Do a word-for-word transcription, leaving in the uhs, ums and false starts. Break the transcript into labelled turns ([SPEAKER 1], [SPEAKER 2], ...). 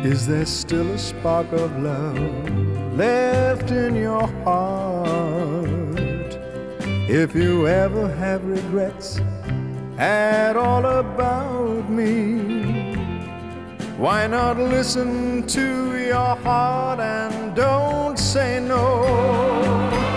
[SPEAKER 1] Is there still a spark of love left in your heart? If you ever have regrets at all about me, why not listen to your heart and don't say no?